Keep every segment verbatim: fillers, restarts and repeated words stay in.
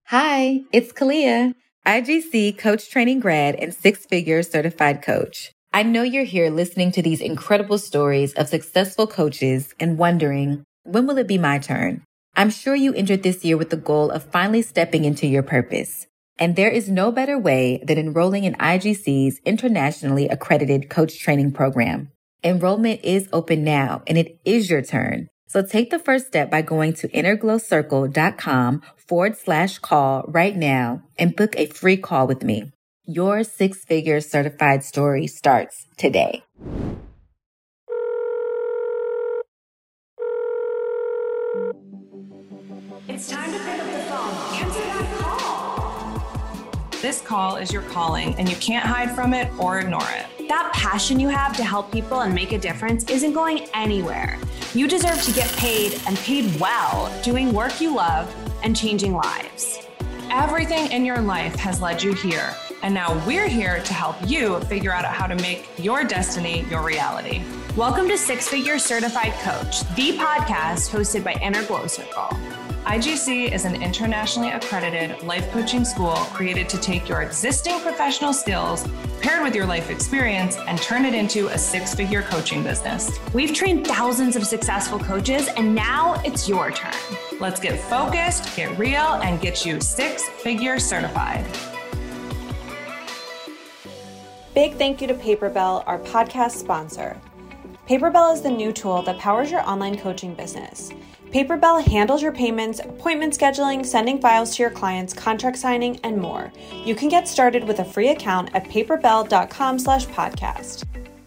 Hi, it's Kalia, I G C coach training grad and six-figure certified coach. I know you're here listening to these incredible stories of successful coaches and wondering, when will it be my turn? I'm sure you entered this year with the goal of finally stepping into your purpose. And there is no better way than enrolling in I G C's internationally accredited coach training program. Enrollment is open now, and it is your turn. So take the first step by going to innerglowcircle.com forward slash call right now and book a free call with me. Your six-figure certified story starts today. It's time to pick up the phone. Answer that call. This call is your calling, and you can't hide from it or ignore it. That passion you have to help people and make a difference isn't going anywhere. You deserve to get paid and paid well, doing work you love and changing lives. Everything in your life has led you here, and now we're here to help you figure out how to make your destiny your reality. Welcome to Six Figure Certified Coach, the podcast hosted by Inner Glow Circle. I G C is an internationally accredited life coaching school created to take your existing professional skills paired with your life experience and turn it into a six-figure coaching business. We've trained thousands of successful coaches, and now it's your turn. Let's get focused, get real, and get you six-figure certified. Big thank you to Paperbell, our podcast sponsor. Paperbell is the new tool that powers your online coaching business. Paperbell handles your payments, appointment scheduling, sending files to your clients, contract signing, and more. You can get started with a free account at paperbell.com slash podcast.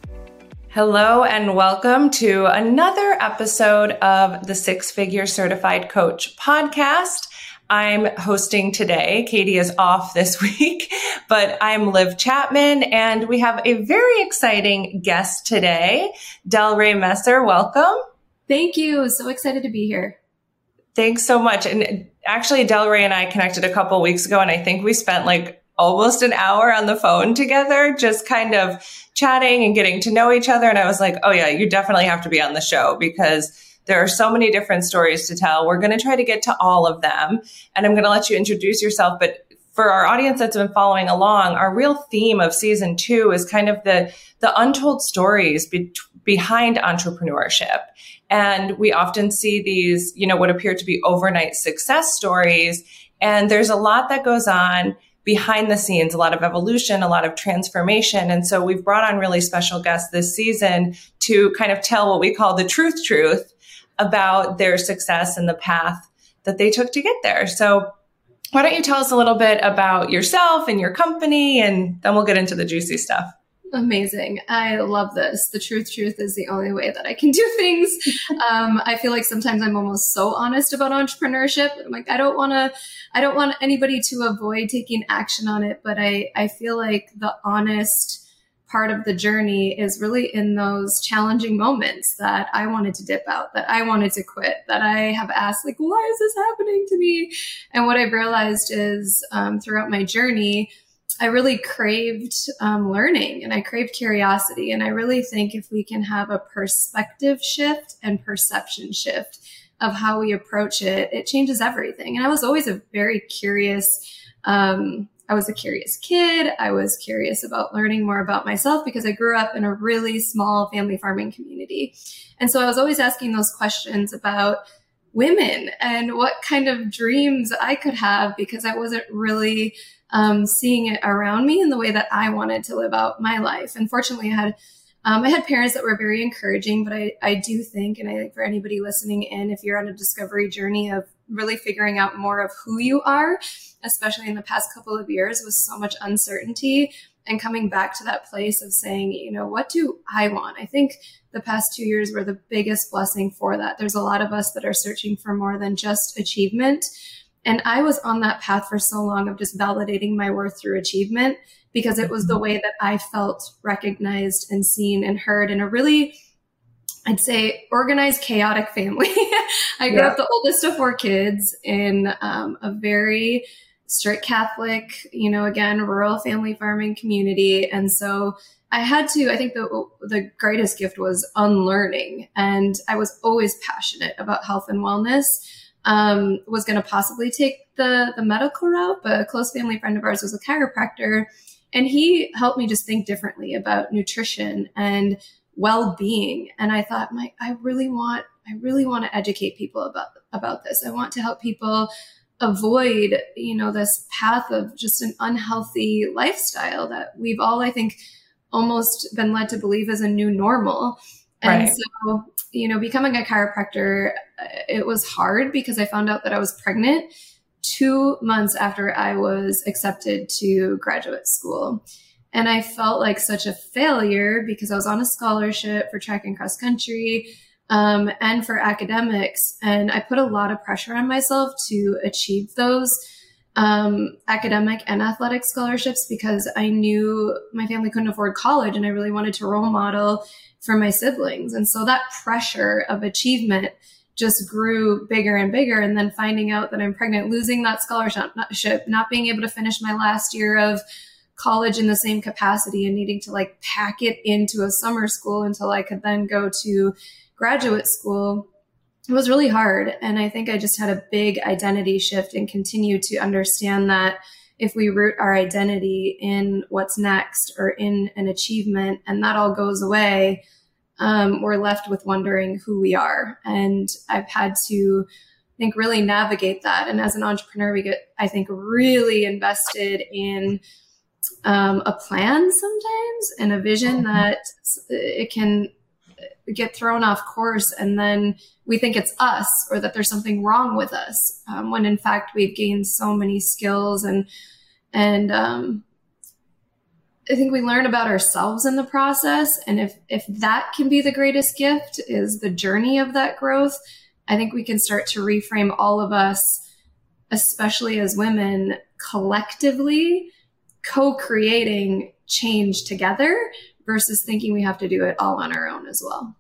Hello and welcome to another episode of the Six Figure Certified Coach podcast. I'm hosting today. Katie is off this week, but I'm Liv Chapman, and we have a very exciting guest today, Delray Messer. Welcome. Thank you. So excited to be here. Thanks so much. And actually, Delray and I connected a couple weeks ago, and I think we spent like almost an hour on the phone together, just kind of chatting and getting to know each other. And I was like, oh yeah, you definitely have to be on the show because there are so many different stories to tell. We're going to try to get to all of them, and I'm going to let you introduce yourself. But for our audience that's been following along, our real theme of season two is kind of the, the untold stories be, behind entrepreneurship. And we often see these, you know, what appear to be overnight success stories. And there's a lot that goes on behind the scenes, a lot of evolution, a lot of transformation. And so we've brought on really special guests this season to kind of tell what we call the truth truth about their success and the path that they took to get there. So why don't you tell us a little bit about yourself and your company, and then we'll get into the juicy stuff. Amazing. I love this. The truth, truth is the only way that I can do things. Um, I feel like sometimes I'm almost so honest about entrepreneurship. I'm like, I don't want to, I don't want anybody to avoid taking action on it. But I, I feel like the honest part of the journey is really in those challenging moments that I wanted to dip out, that I wanted to quit, that I have asked, like, why is this happening to me? And what I've realized is um, throughout my journey, I really craved um, learning and I craved curiosity. And I really think if we can have a perspective shift and perception shift of how we approach it, it changes everything. And I was always a very curious, um, I was a curious kid. I was curious about learning more about myself because I grew up in a really small family farming community. And so I was always asking those questions about women and what kind of dreams I could have because I wasn't really Um, seeing it around me in the way that I wanted to live out my life. And fortunately, I had um, I had parents that were very encouraging, but I, I do think, and I think for anybody listening in, if you're on a discovery journey of really figuring out more of who you are, especially in the past couple of years with so much uncertainty and coming back to that place of saying, you know, what do I want? I think the past two years were the biggest blessing for that. There's a lot of us that are searching for more than just achievement. And I was on that path for so long of just validating my worth through achievement because it was the way that I felt recognized and seen and heard in a really, I'd say, organized, chaotic family. I grew yeah. up the oldest of four kids in um, a very strict Catholic, you know, again, rural family farming community. And so I had to, I think the the greatest gift was unlearning. And I was always passionate about health and wellness. um, was going to possibly take the, the medical route, but a close family friend of ours was a chiropractor, and he helped me just think differently about nutrition and well-being. And I thought, my, I really want, I really want to educate people about, about this. I want to help people avoid, you know, this path of just an unhealthy lifestyle that we've all, I think, almost been led to believe is a new normal. And right. so, you know, becoming a chiropractor, it was hard because I found out that I was pregnant two months after I was accepted to graduate school. And I felt like such a failure because I was on a scholarship for track and cross country, um, and for academics. And I put a lot of pressure on myself to achieve those um, academic and athletic scholarships because I knew my family couldn't afford college and I really wanted to role model for my siblings. And so that pressure of achievement just grew bigger and bigger. And then finding out that I'm pregnant, losing that scholarship, not being able to finish my last year of college in the same capacity and needing to like pack it into a summer school until I could then go to graduate school. It was really hard. And I think I just had a big identity shift and continue to understand that if we root our identity in what's next or in an achievement and that all goes away, um, we're left with wondering who we are. And I've had to I think really navigate that. And as an entrepreneur, we get, I think, really invested in um, a plan sometimes and a vision that it can get thrown off course. And then we think it's us or that there's something wrong with us. Um, when in fact, we've gained so many skills and, and, um, I think we learn about ourselves in the process. And if, if that can be the greatest gift is the journey of that growth, I think we can start to reframe all of us, especially as women, collectively co-creating change together versus thinking we have to do it all on our own as well.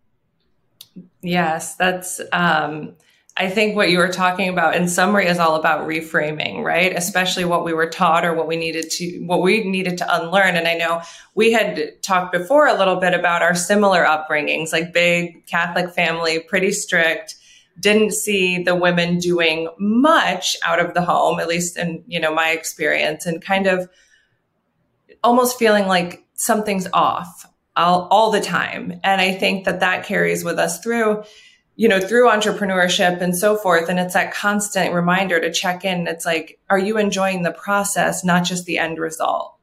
Yes, that's, um, I think what you were talking about in summary is all about reframing, right? Especially what we were taught or what we needed to, what we needed to unlearn. And I know we had talked before a little bit about our similar upbringings, like big Catholic family, pretty strict, didn't see the women doing much out of the home, at least in, you know, my experience, and kind of almost feeling like something's off all, all the time. And I think that that carries with us through, you know, through entrepreneurship and so forth. And it's that constant reminder to check in. It's like, are you enjoying the process, not just the end result?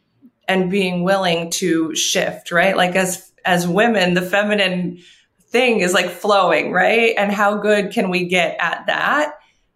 And being willing to shift, right? Like as, as women, the feminine thing is like flowing, right? And how good can we get at that?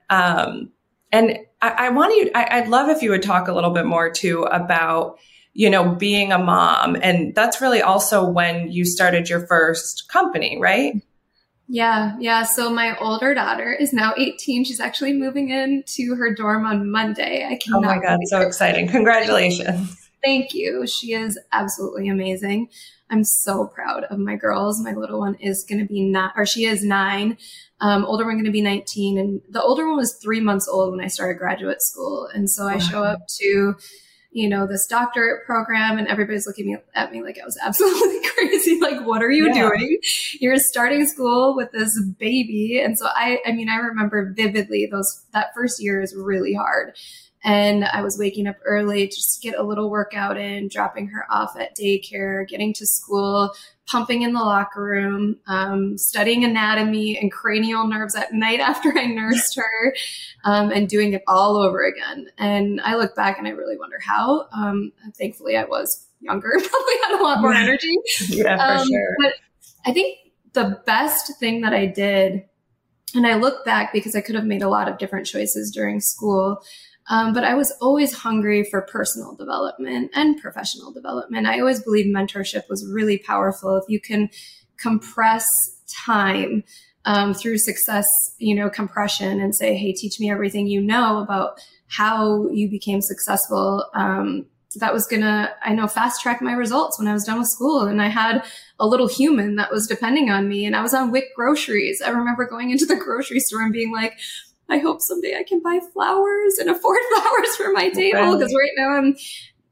Um, and I, I want you, I, I'd love if you would talk a little bit more too about, you know, being a mom. And that's really also when you started your first company, right? Yeah. Yeah. So my older daughter is now eighteen. She's actually moving into her dorm on Monday. I cannot. Oh my God. So exciting. Congratulations. Thank you. She is absolutely amazing. I'm so proud of my girls. My little one is going to be nine, or she is nine. Um, older one going to be nineteen. And the older one was three months old when I started graduate school. And so I show up to, you know, this doctorate program and everybody's looking at me, at me like I was absolutely crazy. Like, what are you yeah. doing? You're starting school with this baby. And so I, I mean, I remember vividly those, that first year is really hard. And I was waking up early just to get a little workout in, dropping her off at daycare, getting to school, pumping in the locker room, um, studying anatomy and cranial nerves at night after I nursed her, um, and doing it all over again. And I look back and I really wonder how. Um, thankfully, I was younger, probably had a lot more energy. Yeah, for um, sure. But I think the best thing that I did, and I look back because I could have made a lot of different choices during school, Um, but I was always hungry for personal development and professional development. I always believed mentorship was really powerful. If you can compress time um, through success, you know, compression and say, hey, teach me everything you know about how you became successful. Um, that was going to, I know, fast track my results when I was done with school. And I had a little human that was depending on me. And I was on Wick Groceries. I remember going into the grocery store and being like, I hope someday I can buy flowers and afford flowers for my table. Because right now I'm,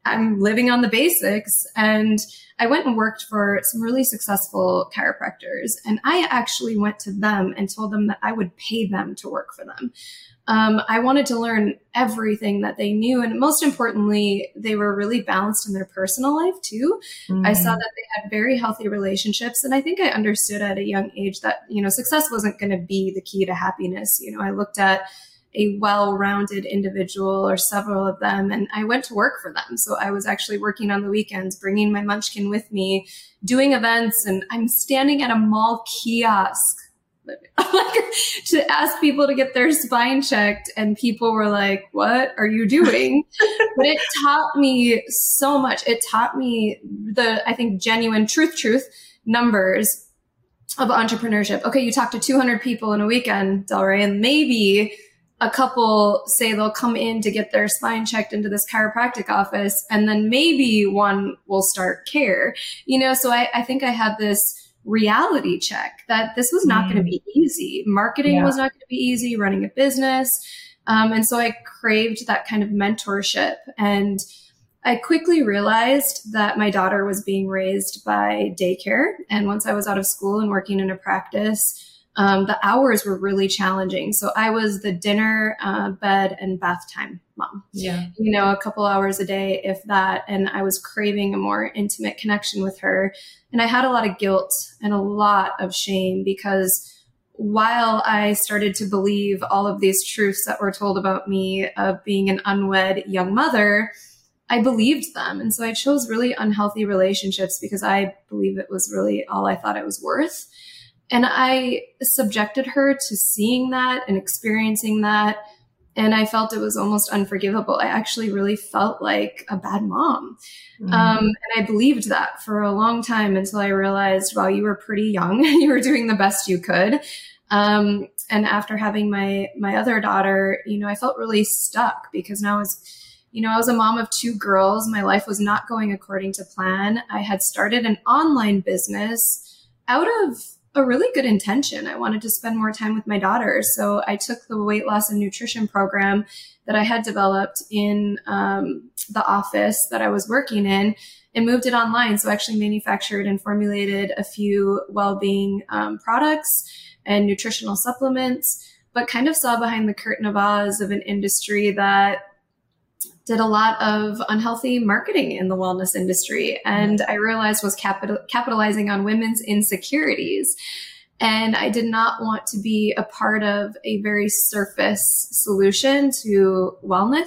I'm living on the basics. And I went and worked for some really successful chiropractors. And I actually went to them and told them that I would pay them to work for them. Um, I wanted to learn everything that they knew. And most importantly, they were really balanced in their personal life too. Mm-hmm. I saw that they had very healthy relationships. And I think I understood at a young age that, you know, success wasn't going to be the key to happiness. You know, I looked at a well-rounded individual or several of them, and I went to work for them. So I was actually working on the weekends, bringing my munchkin with me, doing events, and I'm standing at a mall kiosk like to ask people to get their spine checked. And people were like, what are you doing? But it taught me so much. It taught me the, I think, genuine truth, truth numbers of entrepreneurship. Okay, you talk to two hundred people in a weekend, Delray, and maybe a couple say they'll come in to get their spine checked into this chiropractic office, and then maybe one will start care. You know, so I, I think I had this reality check that this was not mm. going to be easy. Marketing yeah. was not going to be easy, running a business. Um, and so I craved that kind of mentorship. And I quickly realized that my daughter was being raised by daycare. And once I was out of school and working in a practice, Um, the hours were really challenging. So I was the dinner, uh, bed, and bath time mom. Yeah. You know, a couple hours a day, if that. And I was craving a more intimate connection with her. And I had a lot of guilt and a lot of shame because while I started to believe all of these truths that were told about me of being an unwed young mother, I believed them. And so I chose really unhealthy relationships because I believe it was really all I thought it was worth. And I subjected her to seeing that and experiencing that. And I felt it was almost unforgivable. I actually really felt like a bad mom. Mm-hmm. Um, and I believed that for a long time until I realized, wow, you were pretty young. You were doing the best you could. Um, and after having my, my other daughter, you know, I felt really stuck because now I was, you know, I was a mom of two girls. My life was not going according to plan. I had started an online business out of a really good intention. I wanted to spend more time with my daughter. So I took the weight loss and nutrition program that I had developed in um, the office that I was working in and moved it online. So I actually manufactured and formulated a few well-being um, products and nutritional supplements, but kind of saw behind the curtain of Oz of an industry that did a lot of unhealthy marketing in the wellness industry. And I realized was capital, capitalizing on women's insecurities. And I did not want to be a part of a very surface solution to wellness,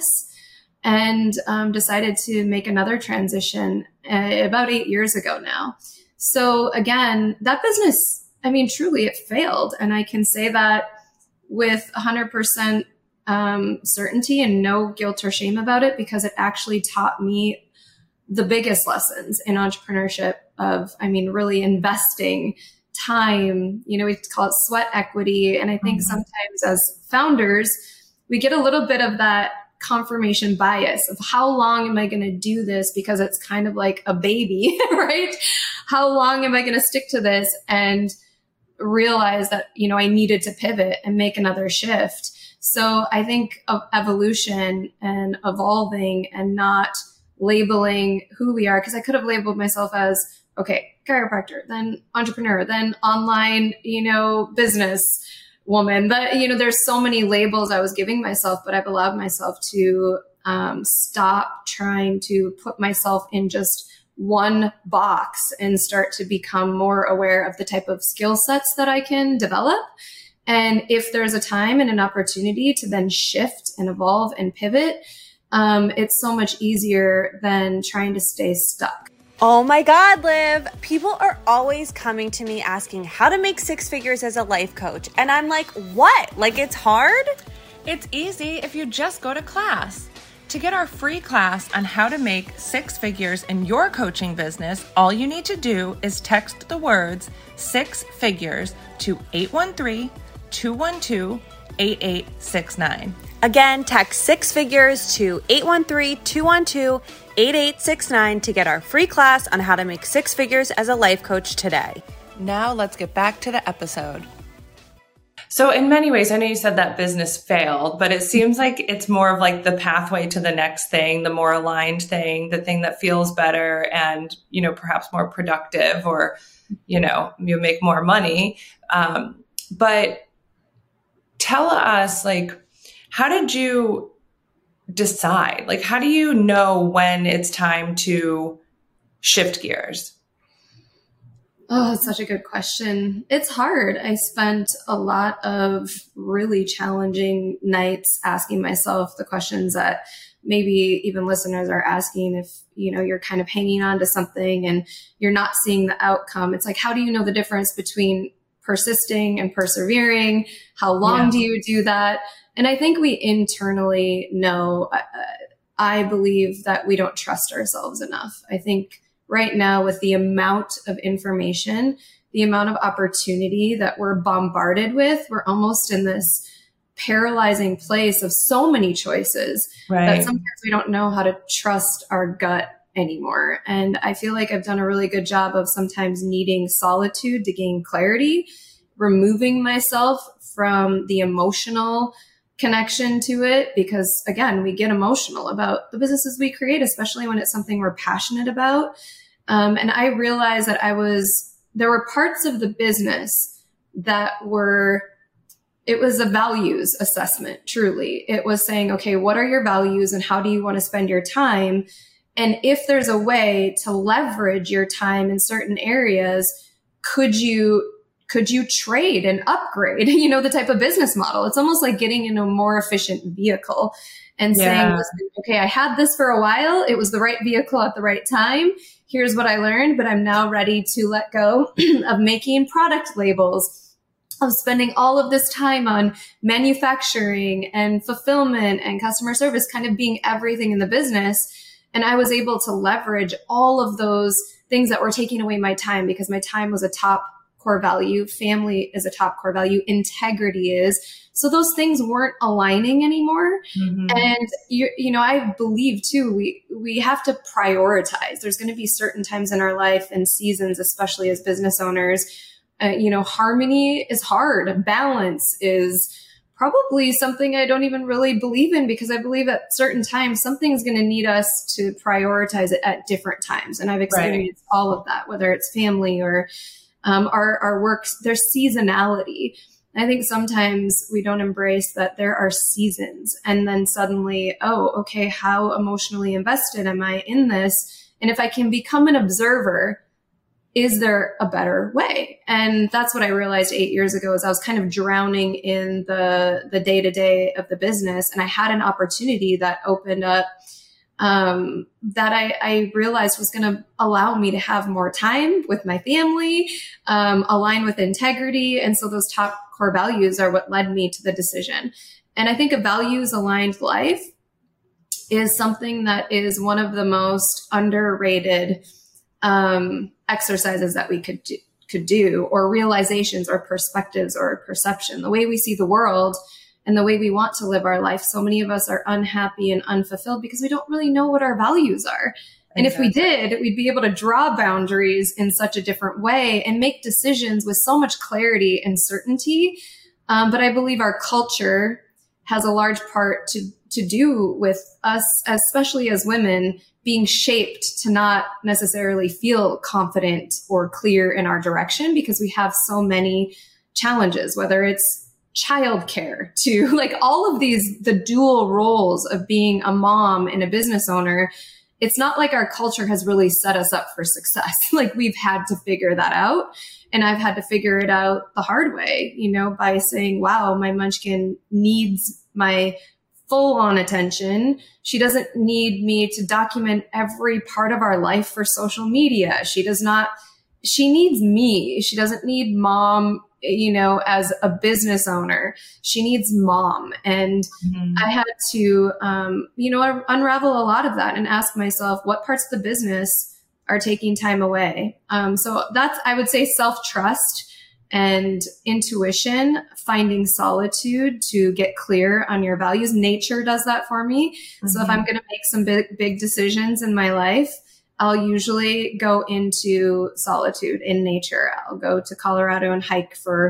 and um, decided to make another transition uh, about eight years ago now. So again, that business, I mean, truly it failed. And I can say that with one hundred percent Um, certainty and no guilt or shame about it, because it actually taught me the biggest lessons in entrepreneurship of, I mean, really investing time. You know, we call it sweat equity. And I think mm-hmm. sometimes as founders, we get a little bit of that confirmation bias of how long am I going to do this? Because it's kind of like a baby, right? How long am I going to stick to this? And realize that, you know, I needed to pivot and make another shift. So I think of evolution and evolving and not labeling who we are, because I could have labeled myself as, okay, chiropractor, then entrepreneur, then online, you know, business woman. But, you know, there's so many labels I was giving myself, but I've allowed myself to um, stop trying to put myself in just one box and start to become more aware of the type of skill sets that I can develop. And if there's a time and an opportunity to then shift and evolve and pivot, um, it's so much easier than trying to stay stuck. Oh my God, Liv. People are always coming to me asking how to make six figures as a life coach. And I'm like, what? Like, it's hard? It's easy if you just go to class. To get our free class on how to make six figures in your coaching business, all you need to do is text the words six figures to eight one three, two one two, eight eight six nine. Again, text six figures to eight one three, two one two, eight eight six nine to get our free class on how to make six figures as a life coach today. Now let's get back to the episode. So in many ways, I know you said that business failed, but it seems like it's more of like the pathway to the next thing, the more aligned thing, the thing that feels better and, you know, perhaps more productive, or, you know, you make more money. Um, but tell us, like, how did you decide? Like, how do you know when it's time to shift gears? Oh, it's such a good question. It's hard. I spent a lot of really challenging nights asking myself the questions that maybe even listeners are asking. If, you know, you're kind of hanging on to something and you're not seeing the outcome, it's like, how do you know the difference between persisting and persevering? How long yeah. do you do that? And I think we internally know, uh, I believe that we don't trust ourselves enough. I think right now, with the amount of information, the amount of opportunity that we're bombarded with, we're almost in this paralyzing place of so many choices right. that sometimes we don't know how to trust our gut anymore. And I feel like I've done a really good job of sometimes needing solitude to gain clarity, removing myself from the emotional connection to it, because again, we get emotional about the businesses we create, especially when it's something we're passionate about. Um, and I realized that I was, there were parts of the business that were, it was a values assessment, truly. It was saying, okay, what are your values and how do you want to spend your time? And if there's a way to leverage your time in certain areas, could you Could you trade and upgrade, you know, the type of business model? It's almost like getting in a more efficient vehicle and yeah. saying, listen, okay, I had this for a while. It was the right vehicle at the right time. Here's what I learned, but I'm now ready to let go of making product labels, of spending all of this time on manufacturing and fulfillment and customer service, kind of being everything in the business. And I was able to leverage all of those things that were taking away my time, because my time was a top core value. Family is a top core value. Integrity is. So those things weren't aligning anymore. Mm-hmm. And you, you know, I believe too, we, we have to prioritize. There's going to be certain times in our life and seasons, especially as business owners, uh, you know, harmony is hard. Balance is probably something I don't even really believe in, because I believe at certain times, something's going to need us to prioritize it at different times. And I've experienced right. all of that, whether it's family or Um, our, our works, there's seasonality. I think sometimes we don't embrace that there are seasons, and then suddenly, oh, okay, how emotionally invested am I in this? And if I can become an observer, is there a better way? And that's what I realized eight years ago, is I was kind of drowning in the, the day-to-day of the business. And I had an opportunity that opened up um, that I, I realized was going to allow me to have more time with my family, um, align with integrity. And so those top core values are what led me to the decision. And I think a values aligned life is something that is one of the most underrated, um, exercises that we could do, could do, or realizations or perspectives or perception, the way we see the world and the way we want to live our life. So many of us are unhappy and unfulfilled because we don't really know what our values are. And exactly. if we did, we'd be able to draw boundaries in such a different way and make decisions with so much clarity and certainty. Um, but I believe our culture has a large part to, to do with us, especially as women, being shaped to not necessarily feel confident or clear in our direction, because we have so many challenges, whether it's childcare to like all of these, the dual roles of being a mom and a business owner. It's not like our culture has really set us up for success. Like we've had to figure that out. And I've had to figure it out the hard way, you know, by saying, wow, my munchkin needs my full on attention. She doesn't need me to document every part of our life for social media. She does not, she needs me. She doesn't need mom, you know, as a business owner. She needs mom. And mm-hmm. I had to, um, you know, unravel a lot of that and ask myself what parts of the business are taking time away. Um, so that's, I would say, self-trust and intuition, finding solitude to get clear on your values. Nature does that for me. Mm-hmm. So if I'm going to make some big, big decisions in my life, I'll usually go into solitude in nature. I'll go to Colorado and hike for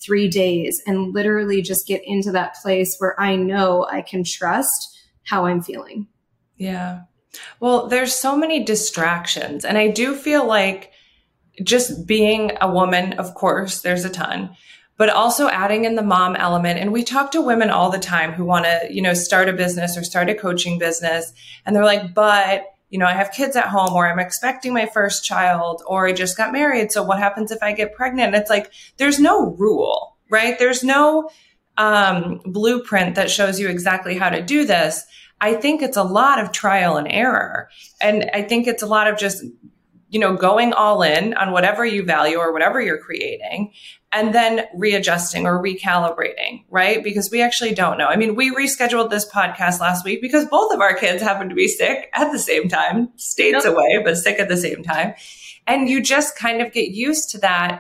three days and literally just get into that place where I know I can trust how I'm feeling. Yeah. Well, there's so many distractions. And I do feel like just being a woman, of course, there's a ton, but also adding in the mom element. And we talk to women all the time who want to, you know, start a business or start a coaching business. And they're like, but, you know, I have kids at home, or I'm expecting my first child, or I just got married. So what happens if I get pregnant? And it's like, there's no rule, right? There's no um, blueprint that shows you exactly how to do this. I think it's a lot of trial and error. And I think it's a lot of just, you know, going all in on whatever you value or whatever you're creating, and then readjusting or recalibrating, right? Because we actually don't know. I mean, we rescheduled this podcast last week because both of our kids happened to be sick at the same time, states Yep. away, but sick at the same time. And you just kind of get used to that,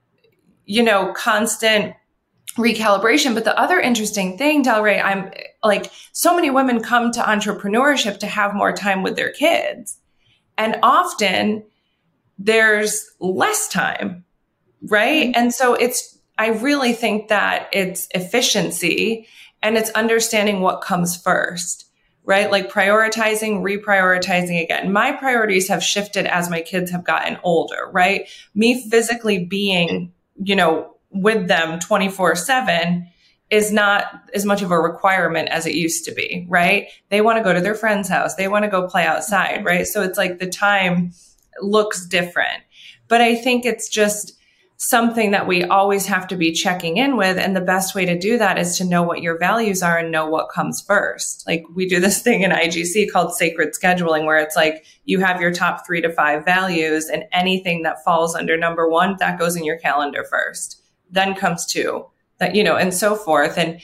you know, constant recalibration. But the other interesting thing, Delray, I'm like, so many women come to entrepreneurship to have more time with their kids. And often there's less time, right? Mm-hmm. And so it's, I really think that it's efficiency and it's understanding what comes first, right? Like prioritizing, reprioritizing again. My priorities have shifted as my kids have gotten older, right? Me physically being, you know, with them twenty-four seven is not as much of a requirement as it used to be, right? They want to go to their friend's house. They want to go play outside, right? So it's like the time looks different. But I think it's just something that we always have to be checking in with. And the best way to do that is to know what your values are and know what comes first. Like we do this thing in I G C called sacred scheduling, where it's like you have your top three to five values, and anything that falls under number one, that goes in your calendar first. Then comes two, that, you know, and so forth. And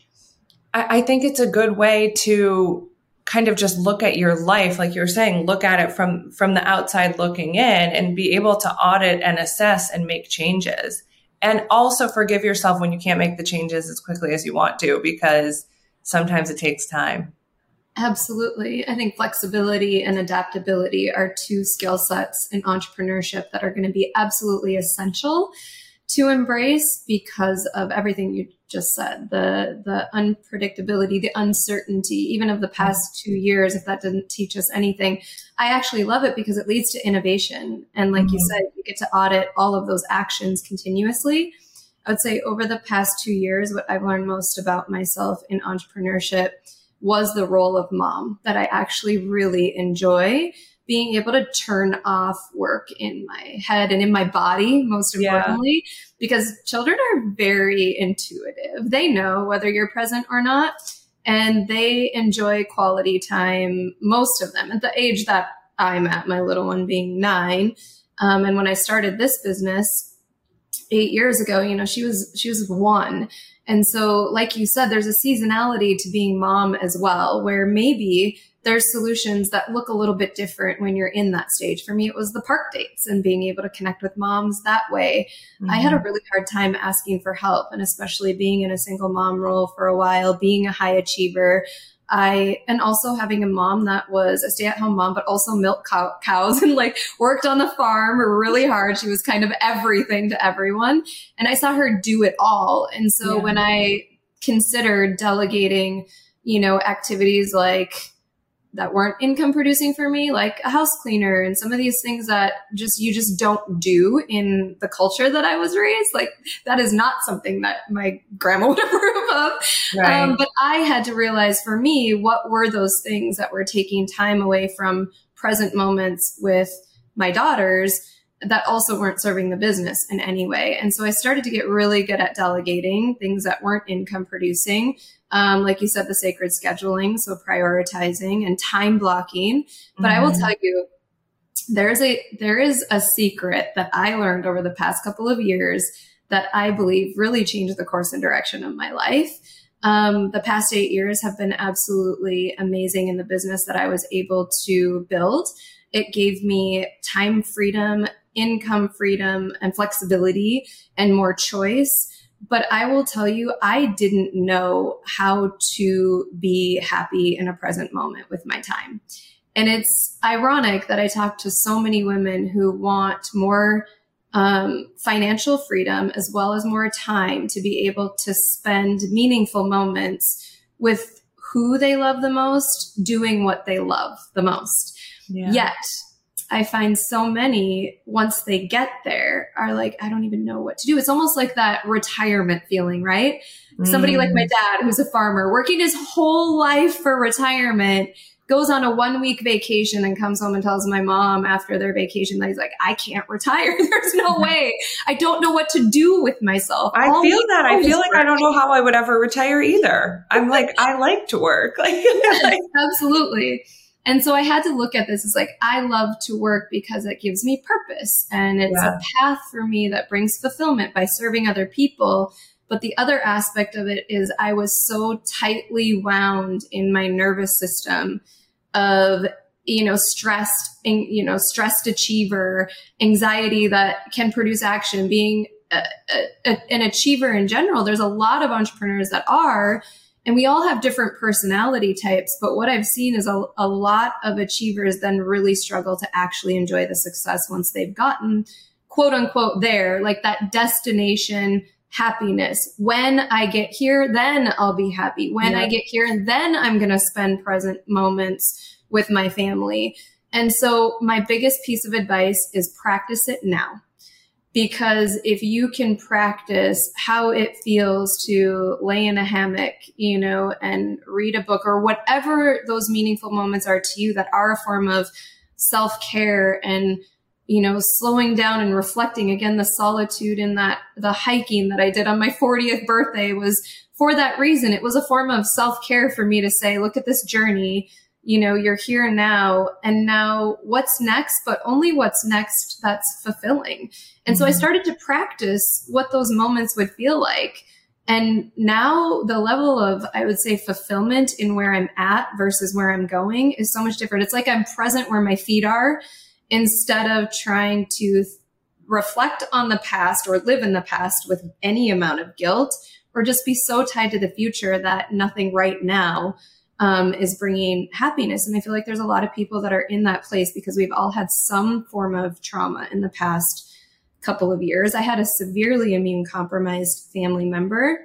I, I think it's a good way to kind of just look at your life, like you're saying, look at it from, from the outside looking in, and be able to audit and assess and make changes. And also forgive yourself when you can't make the changes as quickly as you want to, because sometimes it takes time. Absolutely. I think flexibility and adaptability are two skill sets in entrepreneurship that are going to be absolutely essential to embrace because of everything you just said, the the unpredictability, the uncertainty, even of the past two years. If that didn't teach us anything, I actually love it because it leads to innovation. And like mm-hmm. you said, you get to audit all of those actions continuously. I would say over the past two years, what I've learned most about myself in entrepreneurship was the role of mom, that I actually really enjoy being able to turn off work in my head and in my body, most importantly, yeah. because children are very intuitive. They know whether you're present or not, and they enjoy quality time, most of them, at the age that I'm at, my little one being nine. Um, and when I started this business eight years ago, you know, she was, she was one. And so, like you said, there's a seasonality to being mom as well, where maybe there's solutions that look a little bit different when you're in that stage. For me, it was the park dates and being able to connect with moms that way. Mm-hmm. I had a really hard time asking for help, and especially being in a single mom role for a while, being a high achiever. I, and also having a mom that was a stay-at-home mom, but also milked cow, cows and like worked on the farm really hard. She was kind of everything to everyone. And I saw her do it all. And so yeah. when I considered delegating, you know, activities like that weren't income producing for me, like a house cleaner and some of these things that just, you just don't do in the culture that I was raised. Like that is not something that my grandma would approve of. Right. Um, but I had to realize for me, what were those things that were taking time away from present moments with my daughters that also weren't serving the business in any way. And so I started to get really good at delegating things that weren't income producing. Um, like you said, the sacred scheduling, so prioritizing and time blocking. But mm-hmm. I will tell you, there's a there is a secret that I learned over the past couple of years that I believe really changed the course and direction of my life. Um, the past eight years have been absolutely amazing in the business that I was able to build. It gave me time freedom, income freedom, and flexibility, and more choice. But I will tell you, I didn't know how to be happy in a present moment with my time. And it's ironic that I talk to so many women who want more um, financial freedom, as well as more time to be able to spend meaningful moments with who they love the most, doing what they love the most. Yeah. Yet I find so many, once they get there, are like, I don't even know what to do. It's almost like that retirement feeling, right? Mm. Somebody like my dad, who's a farmer, working his whole life for retirement, goes on a one week vacation and comes home and tells my mom after their vacation that he's like, I can't retire. There's no way. I don't know what to do with myself. I All feel that. I feel like working. I don't know how I would ever retire either. I'm like, I like to work. Like, like absolutely. And so I had to look at this as like, I love to work because it gives me purpose. And it's yeah. a path for me that brings fulfillment by serving other people. But the other aspect of it is I was so tightly wound in my nervous system of, you know, stressed, you know, stressed achiever, anxiety that can produce action, being a, a, an achiever in general. There's a lot of entrepreneurs that are, and we all have different personality types. But what I've seen is a, a lot of achievers then really struggle to actually enjoy the success once they've gotten, quote unquote, there, like that destination happiness. When I get here, then I'll be happy. When yeah. I get here, then I'm going to spend present moments with my family. And so my biggest piece of advice is practice it now. Because if you can practice how it feels to lay in a hammock, you know, and read a book or whatever those meaningful moments are to you that are a form of self-care and, you know, slowing down and reflecting, again, the solitude in that, the hiking that I did on my fortieth birthday was for that reason. It was a form of self-care for me to say, look at this journey, you know, you're here now, and now what's next, but only what's next that's fulfilling. And mm-hmm. so I started to practice what those moments would feel like. And now the level of, I would say, fulfillment in where I'm at versus where I'm going is so much different. It's like I'm present where my feet are, instead of trying to reflect on the past or live in the past with any amount of guilt, or just be so tied to the future that nothing right now um, is bringing happiness. And I feel like there's a lot of people that are in that place because we've all had some form of trauma in the past couple of years. I had a severely immune compromised family member.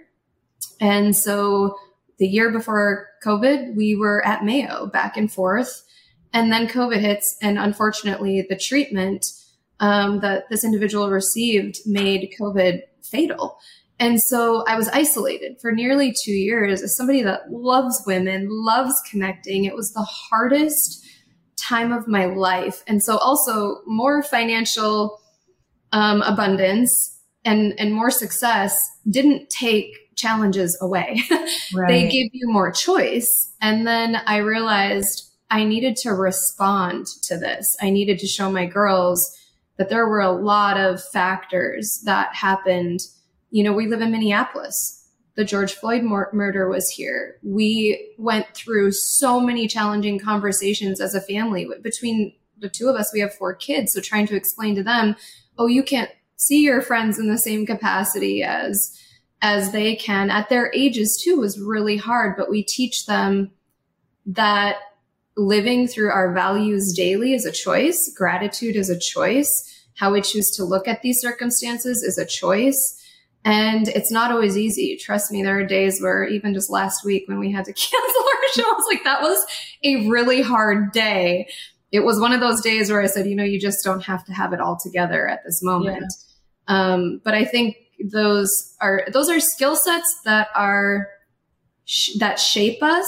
And so the year before COVID, we were at Mayo back and forth. And then COVID hits, and unfortunately, the treatment um, that this individual received made COVID fatal. And so I was isolated for nearly two years as somebody that loves women, loves connecting. It was the hardest time of my life. And so also more financial um, abundance and, and more success didn't take challenges away. Right. They give you more choice. And then I realized I needed to respond to this. I needed to show my girls that there were a lot of factors that happened. You know, we live in Minneapolis. The George Floyd mur- murder was here. We went through so many challenging conversations as a family. Between the two of us, we have four kids. So trying to explain to them, oh, you can't see your friends in the same capacity as, as they can at their ages too was really hard. But we teach them that living through our values daily is a choice. Gratitude is a choice. How we choose to look at these circumstances is a choice. And it's not always easy. Trust me, there are days where even just last week when we had to cancel our show, I was like, that was a really hard day. It was one of those days where I said, you know, you just don't have to have it all together at this moment. Yeah. Um, but I think those are, those are skill sets that are, sh- that shape us.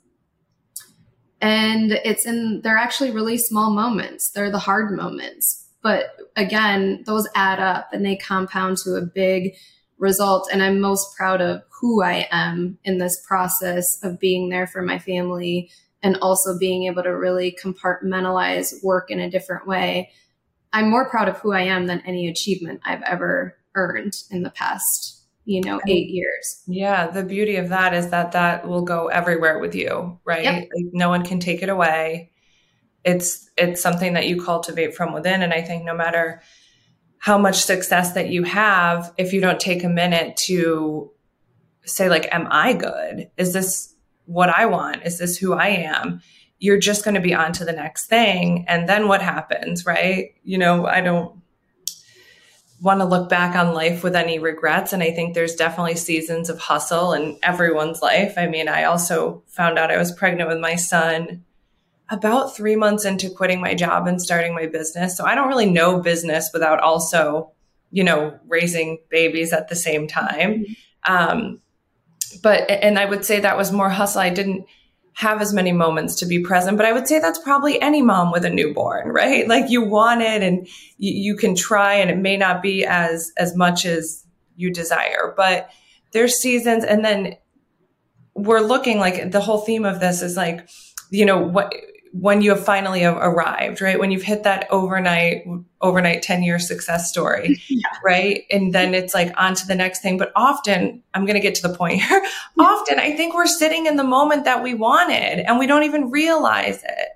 And it's in, they're actually really small moments. They're the hard moments. But again, those add up and they compound to a big result. And I'm most proud of who I am in this process of being there for my family and also being able to really compartmentalize work in a different way. I'm more proud of who I am than any achievement I've ever earned in the past, you know, eight years. Yeah. The beauty of that is that that will go everywhere with you, right? Yep. Like no one can take it away. It's, it's something that you cultivate from within. And I think no matter how much success that you have, if you don't take a minute to say like, am I good? Is this what I want? Is this who I am? You're just going to be on to the next thing. And then what happens, right? You know, I don't, want to look back on life with any regrets. And I think there's definitely seasons of hustle in everyone's life. I mean, I also found out I was pregnant with my son about three months into quitting my job and starting my business. So I don't really know business without also, you know, raising babies at the same time. Um, but, and I would say that was more hustle. I didn't have as many moments to be present, but I would say that's probably any mom with a newborn, right? Like you want it and you, you can try, and it may not be as, as much as you desire, but there's seasons. And then we're looking, like the whole theme of this is like, you know, what, when you have finally arrived, right? When you've hit that overnight, overnight ten year success story, yeah. right? And then it's like on to the next thing. But often, I'm going to get to the point here. Often I think we're sitting in the moment that we wanted and we don't even realize it.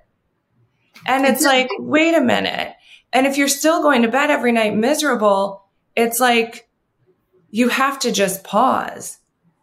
And it's like, wait a minute. And if you're still going to bed every night miserable, it's like, you have to just pause.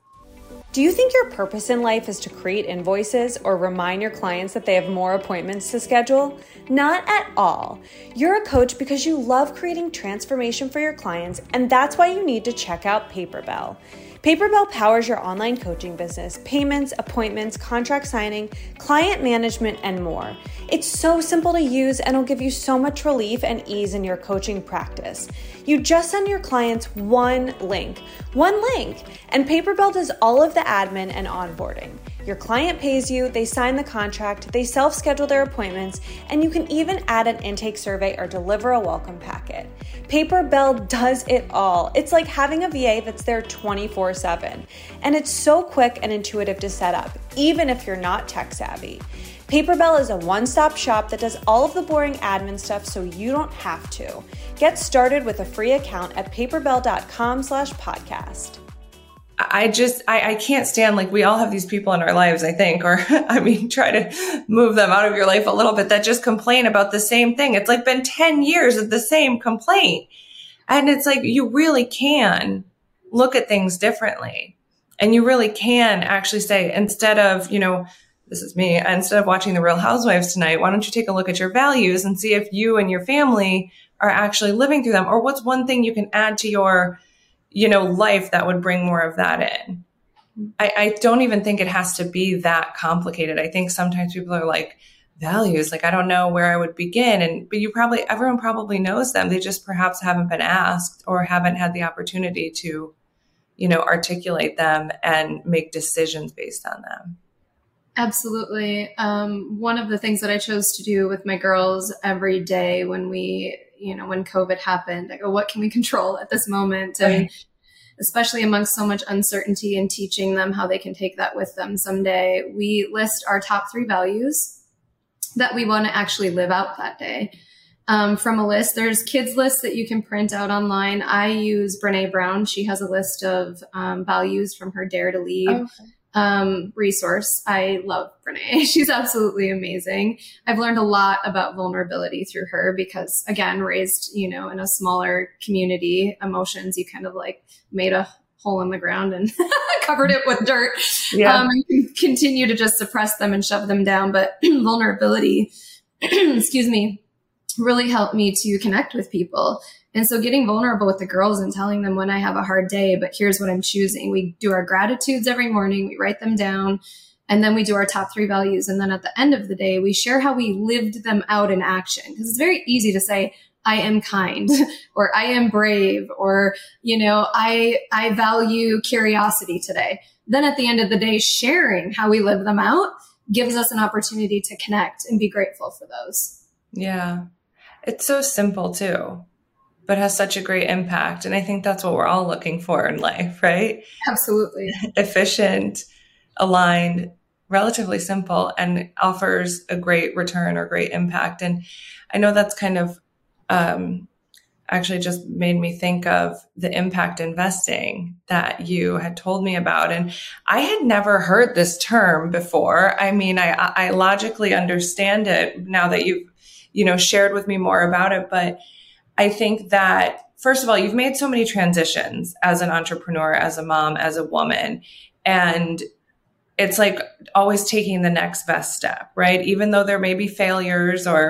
Do you think your purpose in life is to create invoices or remind your clients that they have more appointments to schedule? Not at all. You're a coach because you love creating transformation for your clients, and that's why you need to check out PaperBell. PaperBell powers your online coaching business, payments, appointments, contract signing, client management, and more. It's so simple to use and will give you so much relief and ease in your coaching practice. You just send your clients one link, one link, and PaperBell does all of the admin and onboarding. Your client pays you, they sign the contract, they self-schedule their appointments, and you can even add an intake survey or deliver a welcome packet. PaperBell does it all. It's like having a V A that's there twenty-four seven. And it's so quick and intuitive to set up, even if you're not tech savvy. PaperBell is a one-stop shop that does all of the boring admin stuff so you don't have to. Get started with a free account at paperbell.com slash podcast. I just, I, I can't stand, like, we all have these people in our lives, I think, or I mean, try to move them out of your life a little bit that just complain about the same thing. It's like been ten years of the same complaint. And it's like, you really can look at things differently. And you really can actually say, instead of, you know, this is me, instead of watching The Real Housewives tonight, why don't you take a look at your values and see if you and your family are actually living through them? Or what's one thing you can add to your, you know, life that would bring more of that in? I, I don't even think it has to be that complicated. I think sometimes people are like, values, like, I don't know where I would begin. And, but you probably, everyone probably knows them. They just perhaps haven't been asked or haven't had the opportunity to, you know, articulate them and make decisions based on them. Absolutely. Um, one of the things that I chose to do with my girls every day when we, you know, when COVID happened, I go, what can we control at this moment? And right. especially amongst so much uncertainty, and teaching them how they can take that with them someday, we list our top three values that we want to actually live out that day. Um, from a list, there's kids lists that you can print out online. I use Brene Brown. She has a list of um, values from her Dare to Lead. Oh, okay. Um, resource. I love Brene. She's absolutely amazing. I've learned a lot about vulnerability through her because, again, raised, you know, in a smaller community, emotions, you kind of like made a hole in the ground and covered it with dirt. Yeah. Um, and you continue to just suppress them and shove them down. But vulnerability, excuse me, really helped me to connect with people. And so getting vulnerable with the girls and telling them when I have a hard day, but here's what I'm choosing. We do our gratitudes every morning. We write them down, and then we do our top three values. And then at the end of the day, we share how we lived them out in action. Because it's very easy to say, I am kind, or I am brave, or, you know, I, I value curiosity today. Then at the end of the day, sharing how we live them out gives us an opportunity to connect and be grateful for those. Yeah. It's so simple too, but has such a great impact. And I think that's what we're all looking for in life, right? Absolutely. Efficient, aligned, relatively simple, and offers a great return or great impact. And I know that's kind of um, actually just made me think of the impact investing that you had told me about. And I had never heard this term before. I mean, I, I logically understand it now that you've, you know, shared with me more about it. But I think that, first of all, you've made so many transitions as an entrepreneur, as a mom, as a woman. And it's like always taking the next best step, right? Even though there may be failures or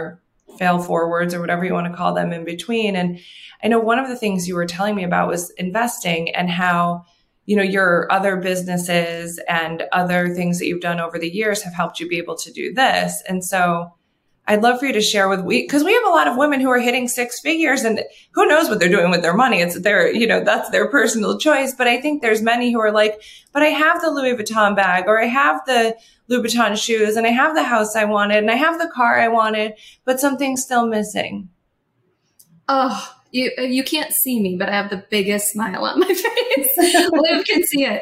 fail forwards or whatever you want to call them in between. And I know one of the things you were telling me about was investing and how, you know, your other businesses and other things that you've done over the years have helped you be able to do this. And so I'd love for you to share with we, because we have a lot of women who are hitting six figures and who knows what they're doing with their money. It's their, you know, that's their personal choice. But I think there's many who are like, but I have the Louis Vuitton bag, or I have the Louboutin shoes, and I have the house I wanted, and I have the car I wanted, but something's still missing. Oh, you you can't see me, but I have the biggest smile on my face. Liv can see it.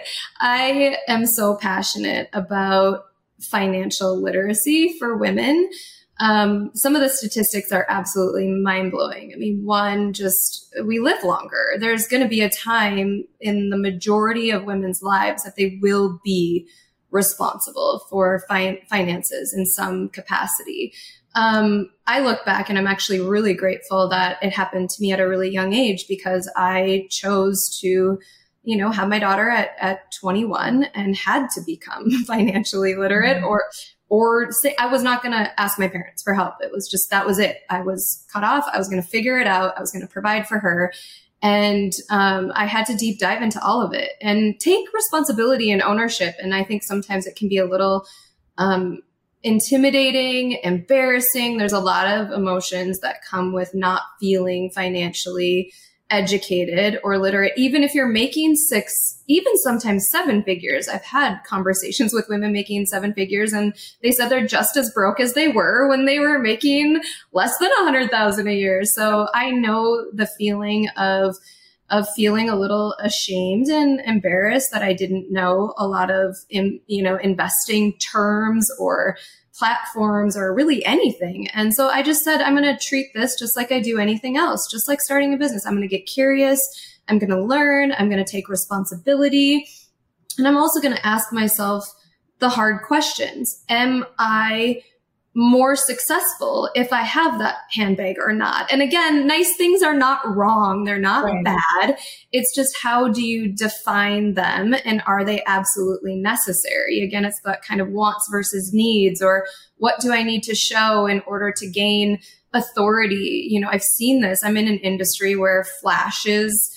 I am so passionate about financial literacy for women. Um, some of the statistics are absolutely mind-blowing. I mean, one, just we live longer. There's going to be a time in the majority of women's lives that they will be responsible for fi- finances in some capacity. Um, I look back and I'm actually really grateful that it happened to me at a really young age, because I chose to, you know, have my daughter at, at twenty-one and had to become financially literate, or Or say I was not going to ask my parents for help. It was just, that was it. I was cut off. I was going to figure it out. I was going to provide for her. And um, I had to deep dive into all of it and take responsibility and ownership. And I think sometimes it can be a little um, intimidating, embarrassing. There's a lot of emotions that come with not feeling financially educated or literate, even if you're making six, even sometimes seven figures. I've had conversations with women making seven figures and they said they're just as broke as they were when they were making less than a hundred thousand a year. So I know the feeling of, of feeling a little ashamed and embarrassed that I didn't know a lot of, in, you know, investing terms or platforms or really anything. And so I just said, I'm going to treat this just like I do anything else, just like starting a business. I'm going to get curious. I'm going to learn. I'm going to take responsibility. And I'm also going to ask myself the hard questions. Am I more successful if I have that handbag or not? And again, nice things are not wrong. They're not right. bad. It's just, how do you define them? And are they absolutely necessary? Again, it's that kind of wants versus needs, or what do I need to show in order to gain authority? You know, I've seen this. I'm in an industry where flash is,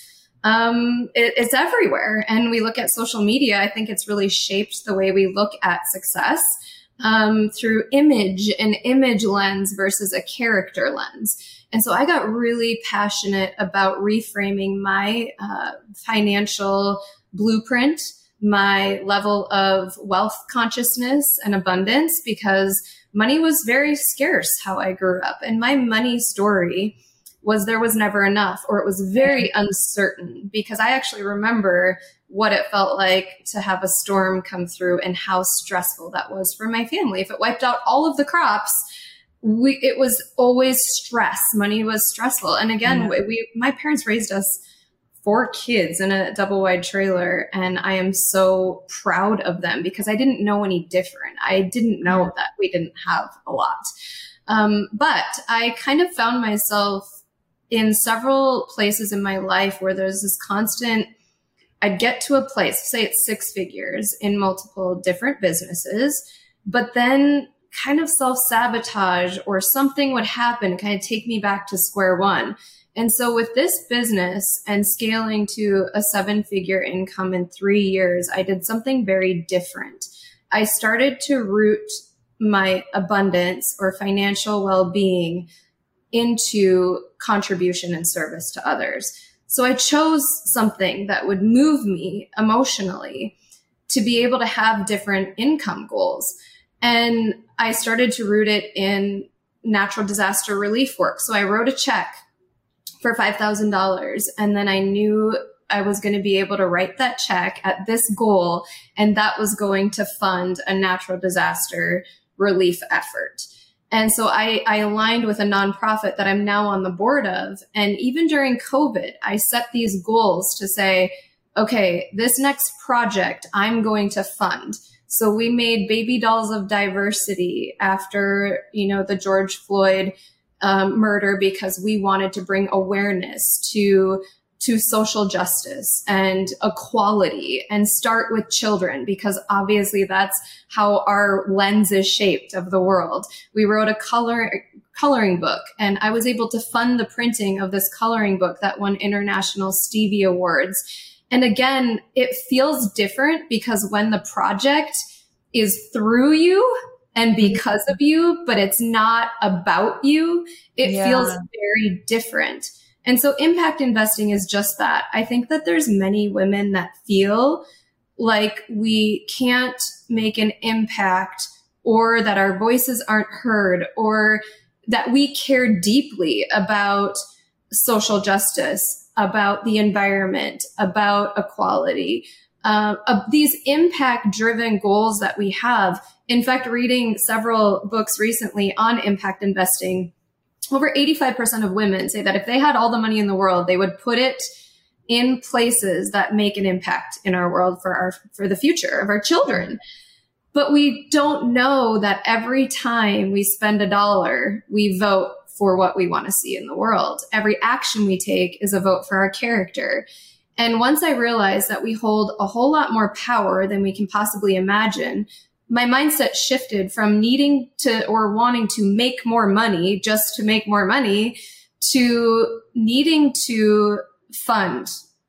um, it, it's everywhere. And we look at social media. I think it's really shaped the way we look at success. Um, through image, an image lens versus a character lens. And so I got really passionate about reframing my uh, financial blueprint, my level of wealth consciousness and abundance, because money was very scarce how I grew up. And my money story was there was never enough, or it was very uncertain, because I actually remember what it felt like to have a storm come through and how stressful that was for my family. If it wiped out all of the crops, we, it was always stress. Money was stressful. And again, yeah. we, my parents raised us four kids in a double wide trailer. And I am so proud of them, because I didn't know any different. I didn't know yeah. that we didn't have a lot. Um, but I kind of found myself in several places in my life where there's this constant, I'd get to a place, say it's six figures in multiple different businesses, but then kind of self-sabotage or something would happen, kind of take me back to square one. And so with this business and scaling to a seven figure income in three years, I did something very different. I started to root my abundance or financial well-being into contribution and service to others. So I chose something that would move me emotionally to be able to have different income goals. And I started to root it in natural disaster relief work. So I wrote a check for five thousand dollars. And then I knew I was going to be able to write that check at this goal. And that was going to fund a natural disaster relief effort. And so I, I aligned with a nonprofit that I'm now on the board of. And even during COVID, I set these goals to say, okay, this next project I'm going to fund. So we made baby dolls of diversity after, you know, the George Floyd um, murder, because we wanted to bring awareness to to social justice and equality, and start with children, because obviously that's how our lens is shaped of the world. We wrote a color coloring book. And I was able to fund the printing of this coloring book that won international Stevie Awards. And again, it feels different because when the project is through you and because of you, but it's not about you, it yeah. feels very different. And so impact investing is just that. I think that there's many women that feel like we can't make an impact, or that our voices aren't heard, or that we care deeply about social justice, about the environment, about equality, uh, of these impact-driven goals that we have. In fact, reading several books recently on impact investing, over eighty-five percent of women say that if they had all the money in the world, they would put it in places that make an impact in our world for our, for the future of our children. But we don't know that every time we spend a dollar, we vote for what we want to see in the world. Every action we take is a vote for our character. And once I realized that we hold a whole lot more power than we can possibly imagine, my mindset shifted from needing to or wanting to make more money just to make more money to needing to fund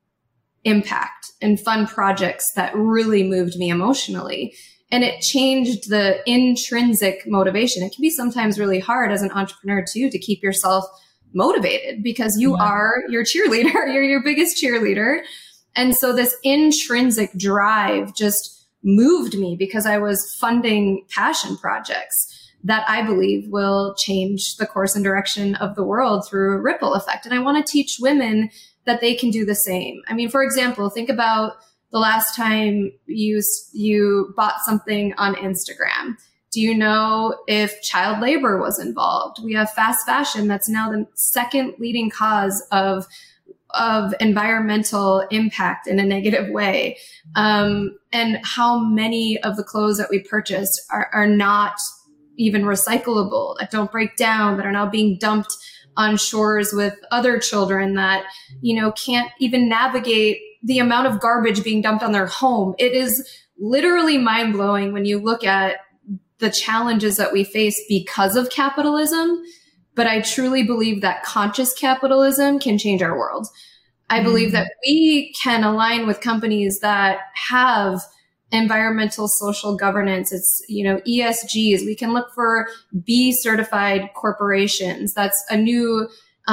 impact and fund projects that really moved me emotionally. And it changed the intrinsic motivation. It can be sometimes really hard as an entrepreneur too, to keep yourself motivated because you yeah. are your cheerleader. You're your biggest cheerleader. And so this intrinsic drive just moved me because I was funding passion projects that I believe will change the course and direction of the world through a ripple effect. And I want to teach women that they can do the same. I mean, for example, think about the last time you you bought something on Instagram. Do you know if child labor was involved? We have fast fashion that's now the second leading cause of of environmental impact in a negative way. Um, and how many of the clothes that we purchased are, are not even recyclable, that don't break down, that are now being dumped on shores with other children that, you know, can't even navigate the amount of garbage being dumped on their home. It is literally mind blowing when you look at the challenges that we face because of capitalism. But I truly believe that conscious capitalism can change our world. I mm-hmm. believe that we can align with companies that have environmental social governance. It's, you know, E S Gs. We can look for B certified corporations. That's a new,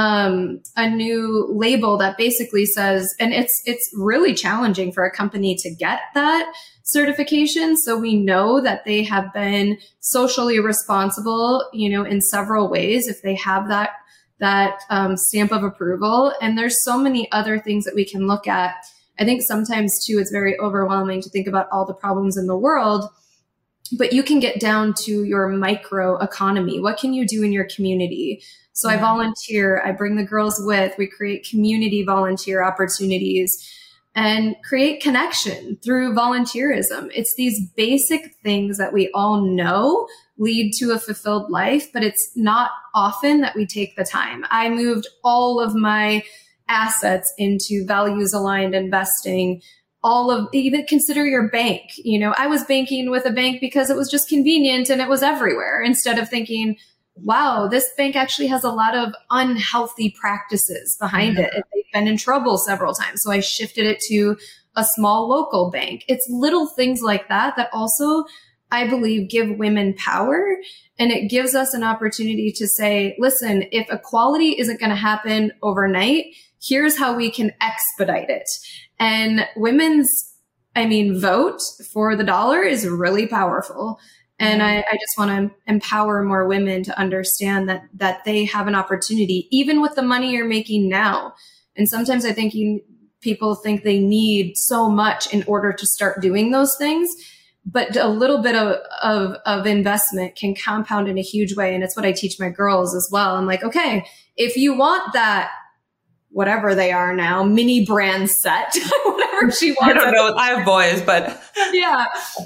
um, a new label that basically says, and it's, it's really challenging for a company to get that certification. So we know that they have been socially responsible, you know, in several ways if they have that, that, um, stamp of approval. And there's so many other things that we can look at. I think sometimes too, it's very overwhelming to think about all the problems in the world, but you can get down to your micro economy. What can you do in your community? So mm-hmm. I volunteer, I bring the girls with, we create community volunteer opportunities and create connection through volunteerism. It's these basic things that we all know lead to a fulfilled life, but it's not often that we take the time. I moved all of my assets into values aligned investing, all of, even consider your bank. You know, I was banking with a bank because it was just convenient and it was everywhere, instead of thinking, wow, this bank actually has a lot of unhealthy practices behind mm-hmm. it. They've been in trouble several times. So I shifted it to a small local bank. It's little things like that that also, I believe, give women power. And it gives us an opportunity to say, listen, if equality isn't going to happen overnight, here's how we can expedite it. And women's, I mean, vote for the dollar is really powerful. And I, I just want to empower more women to understand that, that they have an opportunity, even with the money you're making now. And sometimes I think you, people think they need so much in order to start doing those things. But a little bit of, of, of investment can compound in a huge way. And it's what I teach my girls as well. I'm like, okay, if you want that, whatever they are now, mini brand set, whatever she wants. I don't know. I have boys, but yeah.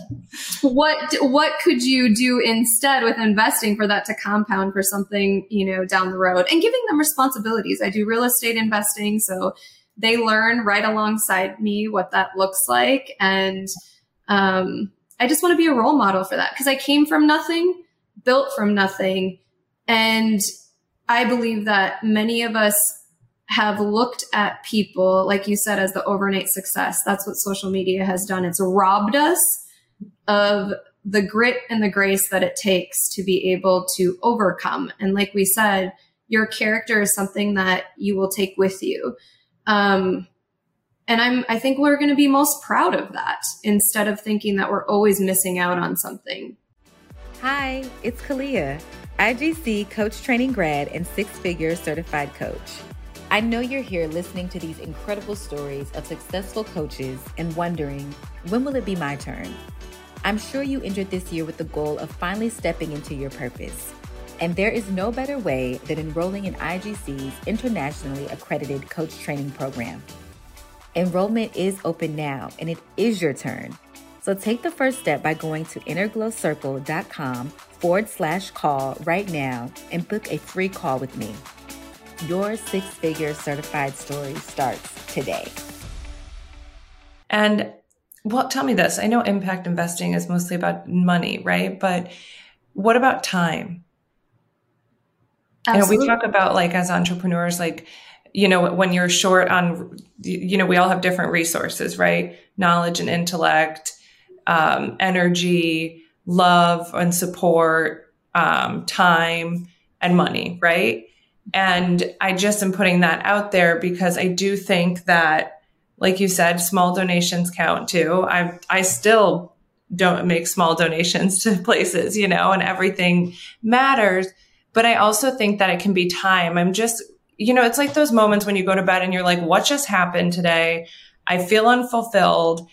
What, what could you do instead with investing for that to compound for something, you know, down the road, and giving them responsibilities? I do real estate investing, so they learn right alongside me what that looks like. And, um, I just want to be a role model for that, because I came from nothing, built from nothing. And I believe that many of us have looked at people, like you said, as the overnight success. That's what social media has done. It's robbed us of the grit and the grace that it takes to be able to overcome. And like we said, your character is something that you will take with you. Um, and I'm, I think we're going to be most proud of that instead of thinking that we're always missing out on something. Hi, it's Kalia, I G C coach training grad and six-figure certified coach. I know you're here listening to these incredible stories of successful coaches and wondering, when will it be my turn? I'm sure you entered this year with the goal of finally stepping into your purpose. And there is no better way than enrolling in I G C's internationally accredited coach training program. Enrollment is open now, and it is your turn. So take the first step by going to innerglowcircle.com forward slash call right now and book a free call with me. Your six-figure certified story starts today. And well, tell me this. I know impact investing is mostly about money, right? But what about time? Absolutely. You know, we talk about, like, as entrepreneurs, like, you know, when you're short on, you know, we all have different resources, right? Knowledge and intellect, um, energy, love and support, um, time and money, right? And I just am putting that out there because I do think that, like you said, small donations count too. I I still don't make small donations to places, you know, and everything matters. But I also think that it can be time. I'm just, you know, it's like those moments when you go to bed and you're like, what just happened today? I feel unfulfilled.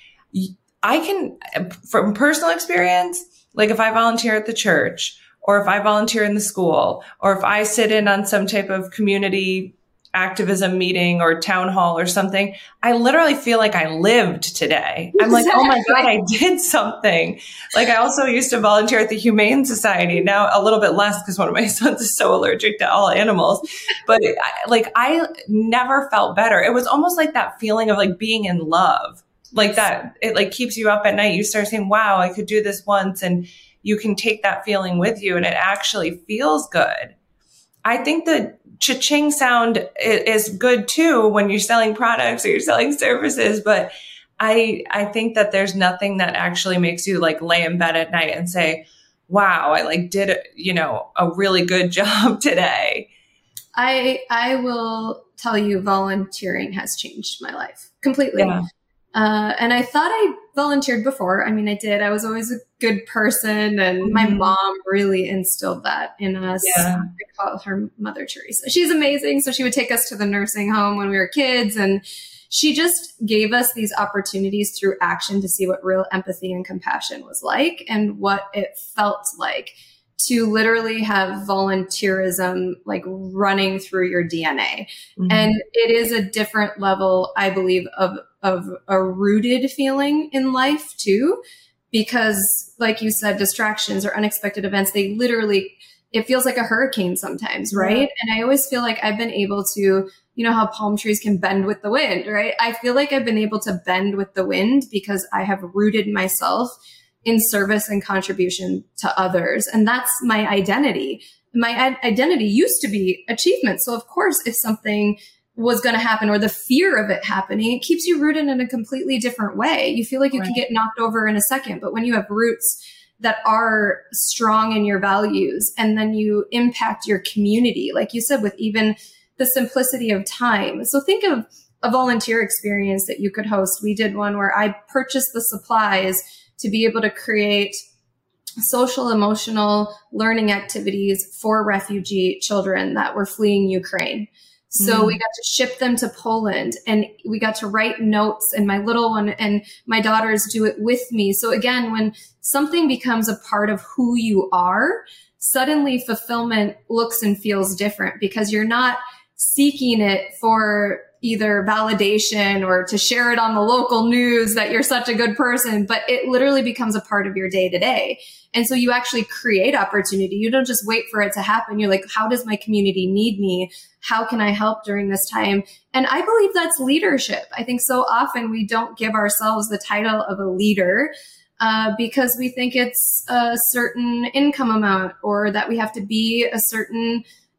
I can, from personal experience, like if I volunteer at the church, or if I volunteer in the school, or if I sit in on some type of community activism meeting or town hall or something, I literally feel like I lived today. I'm like, oh my God, I did something. Like, I also used to volunteer at the Humane Society, now a little bit less because one of my sons is so allergic to all animals. But it, like, I never felt better. It was almost like that feeling of like being in love, like that. It like keeps you up at night. You start saying, wow, I could do this once. And you can take that feeling with you and it actually feels good. I think the cha-ching sound is good too when you're selling products or you're selling services, but I I think that there's nothing that actually makes you like lay in bed at night and say, wow, I like did, you know, a really good job today. I I will tell you, volunteering has changed my life completely. Yeah. Uh, and I thought I volunteered before. I mean, I did. I was always a good person, and mm-hmm. my mom really instilled that in us. Yeah. I call her Mother Teresa. She's amazing. So she would take us to the nursing home when we were kids, and she just gave us these opportunities through action to see what real empathy and compassion was like and what it felt like to literally have volunteerism like running through your D N A. Mm-hmm. And it is a different level, I believe, of of a rooted feeling in life too, because like you said, distractions or unexpected events, they literally, it feels like a hurricane sometimes, right? Yeah. And I always feel like I've been able to, you know how palm trees can bend with the wind, right? I feel like I've been able to bend with the wind because I have rooted myself in service and contribution to others. And that's my identity. My identity used to be achievement. So of course, if something was going to happen or the fear of it happening, it keeps you rooted in a completely different way. You feel like you right. can get knocked over in a second, but when you have roots that are strong in your values and then you impact your community, like you said, with even the simplicity of time. So think of a volunteer experience that you could host. We did one where I purchased the supplies to be able to create social, emotional learning activities for refugee children that were fleeing Ukraine. So mm. we got to ship them to Poland and we got to write notes, and my little one and my daughters do it with me. So again, when something becomes a part of who you are, suddenly fulfillment looks and feels different because you're not seeking it for either validation or to share it on the local news that you're such a good person, but it literally becomes a part of your day to day. And so you actually create opportunity. You don't just wait for it to happen. You're like, how does my community need me? How can I help during this time? And I believe that's leadership. I think so often we don't give ourselves the title of a leader uh, because we think it's a certain income amount or that we have to be a certain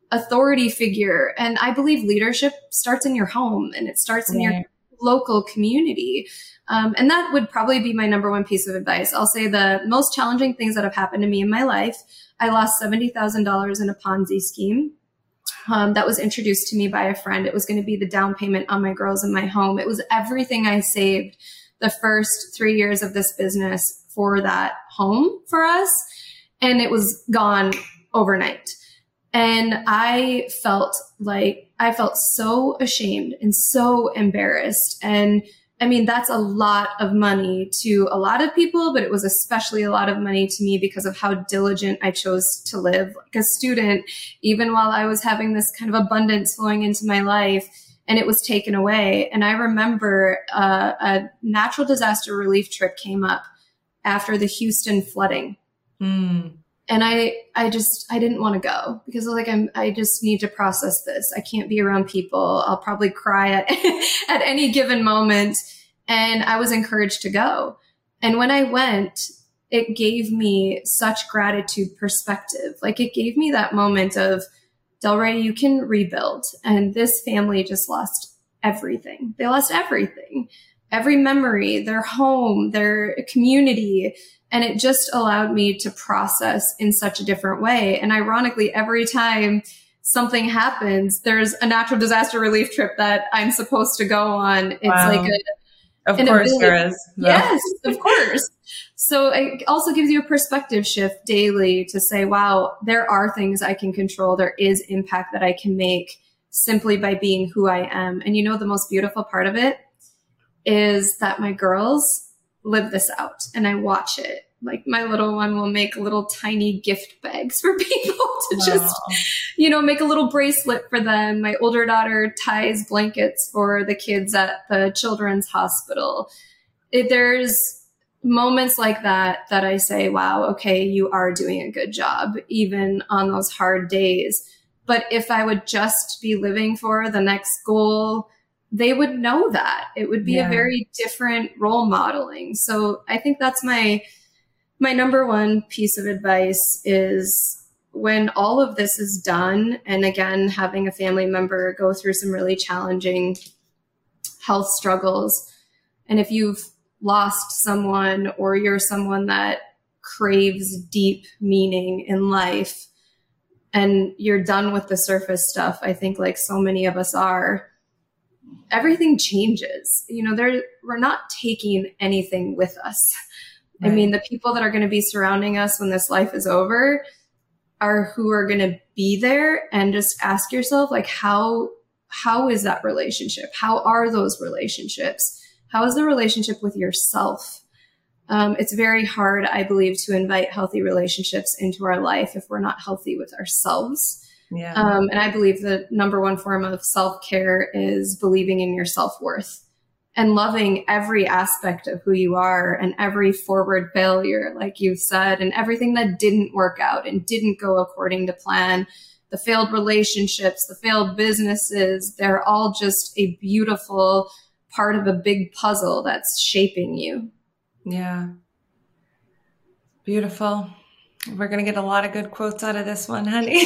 authority figure. And I believe leadership starts in your home and it starts in yeah. your local community. Um, and that would probably be my number one piece of advice. I'll say the most challenging things that have happened to me in my life. I lost seventy thousand dollars in a Ponzi scheme. Um, that was introduced to me by a friend. It was going to be the down payment on my girls in my home. It was everything I saved the first three years of this business for that home for us. And it was gone overnight. And I felt like I felt so ashamed and so embarrassed. And I mean, that's a lot of money to a lot of people, but it was especially a lot of money to me because of how diligent I chose to live like a student, even while I was having this kind of abundance flowing into my life, and it was taken away. And I remember uh, a natural disaster relief trip came up after the Houston flooding. Mm. And I, I just, I didn't want to go because I was like, I'm, I just need to process this. I can't be around people. I'll probably cry at, at any given moment. And I was encouraged to go. And when I went, it gave me such gratitude perspective. Like it gave me that moment of, Delray, you can rebuild. And this family just lost everything. They lost everything, every memory, their home, their community. And it just allowed me to process in such a different way. And ironically, every time something happens, there's a natural disaster relief trip that I'm supposed to go on. It's wow. like a, of course there is. No. Yes, of course. So it also gives you a perspective shift daily to say, wow, there are things I can control. There is impact that I can make simply by being who I am. And you know, the most beautiful part of it is that my girls live this out and I watch it. Like my little one will make little tiny gift bags for people to wow. just, you know, make a little bracelet for them. My older daughter ties blankets for the kids at the children's hospital. It, there's moments like that that I say, wow, okay, you are doing a good job, even on those hard days. But if I would just be living for the next goal, they would know that. It would be yeah. a very different role modeling. So I think that's my my number one piece of advice is when all of this is done, and again, having a family member go through some really challenging health struggles, and if you've lost someone or you're someone that craves deep meaning in life and you're done with the surface stuff, I think like so many of us are, everything changes. You know, there we're not taking anything with us. Right. I mean, the people that are going to be surrounding us when this life is over are who are going to be there. And just ask yourself, like, how how is that relationship? How are those relationships? How is the relationship with yourself? Um, it's very hard, I believe, to invite healthy relationships into our life if we're not healthy with ourselves. Yeah. Um, and I believe the number one form of self-care is believing in your self-worth and loving every aspect of who you are and every forward failure, like you've said, and everything that didn't work out and didn't go according to plan. The failed relationships, the failed businesses, they're all just a beautiful part of a big puzzle that's shaping you. Yeah. Beautiful. We're going to get a lot of good quotes out of this one, honey.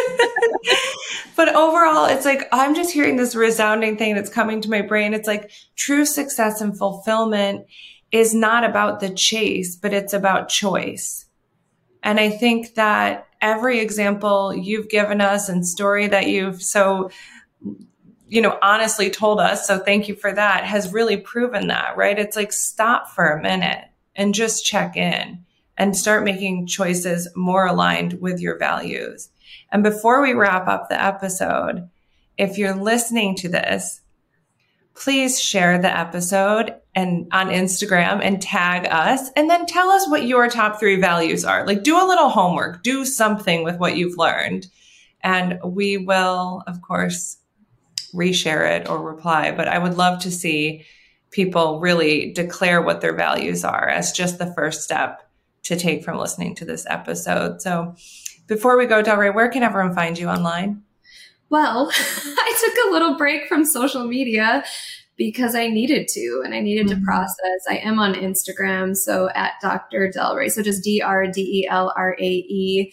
But overall, it's like, I'm just hearing this resounding thing that's coming to my brain. It's like true success and fulfillment is not about the chase, but it's about choice. And I think that every example you've given us and story that you've so, you know, honestly told us, so thank you for that, has really proven that, right? It's like, stop for a minute and just check in and start making choices more aligned with your values. And before we wrap up the episode, if you're listening to this, please share the episode and on Instagram and tag us, and then tell us what your top three values are. Like, do a little homework, do something with what you've learned, and we will, of course, reshare it or reply. But I would love to see people really declare what their values are as just the first step to take from listening to this episode. So before we go, Delray, where can everyone find you online? Well, I took a little break from social media because I needed to, and I needed mm-hmm. to process. I am on Instagram, so at Doctor Delray, so just D R D E L R A E.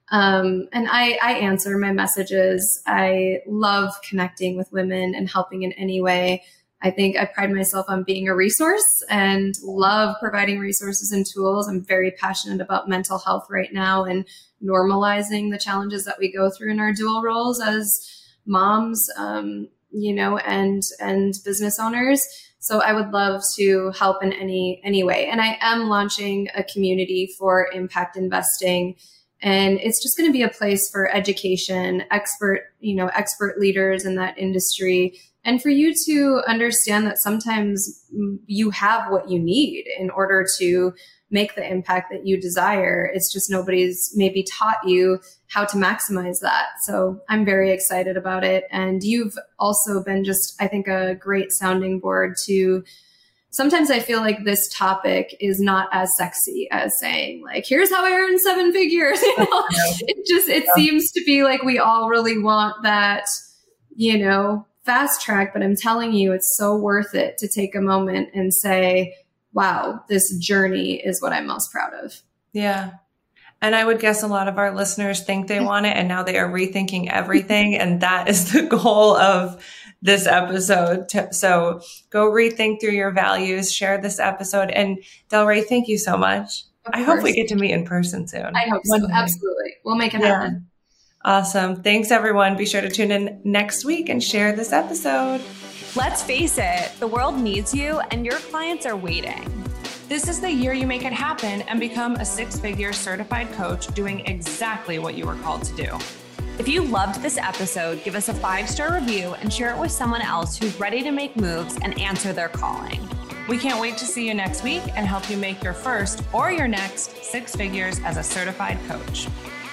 Um, and I, I answer my messages. I love connecting with women and helping in any way. I think I pride myself on being a resource and love providing resources and tools. I'm very passionate about mental health right now and normalizing the challenges that we go through in our dual roles as moms, um, you know, and, and business owners. So I would love to help in any, any way. And I am launching a community for impact investing. And it's just going to be a place for education, expert, you know, expert leaders in that industry. And for you to understand that sometimes you have what you need in order to make the impact that you desire. It's just nobody's maybe taught you how to maximize that. So I'm very excited about it. And you've also been just, I think, a great sounding board to, sometimes I feel like this topic is not as sexy as saying like, here's how I earn seven figures. You know? It just, it yeah. seems to be like we all really want that, you know, fast track, but I'm telling you, it's so worth it to take a moment and say, wow, this journey is what I'm most proud of. Yeah. And I would guess a lot of our listeners think they want it, and now they are rethinking everything. And that is the goal of this episode. So go rethink through your values, share this episode. And Delray, thank you so much. I hope we get to meet in person soon. I hope so. Absolutely. We'll make it yeah. happen. Awesome. Thanks, everyone. Be sure to tune in next week and share this episode. Let's face it, the world needs you and your clients are waiting. This is the year you make it happen and become a six-figure certified coach doing exactly what you were called to do. If you loved this episode, give us a five-star review and share it with someone else who's ready to make moves and answer their calling. We can't wait to see you next week and help you make your first or your next six figures as a certified coach.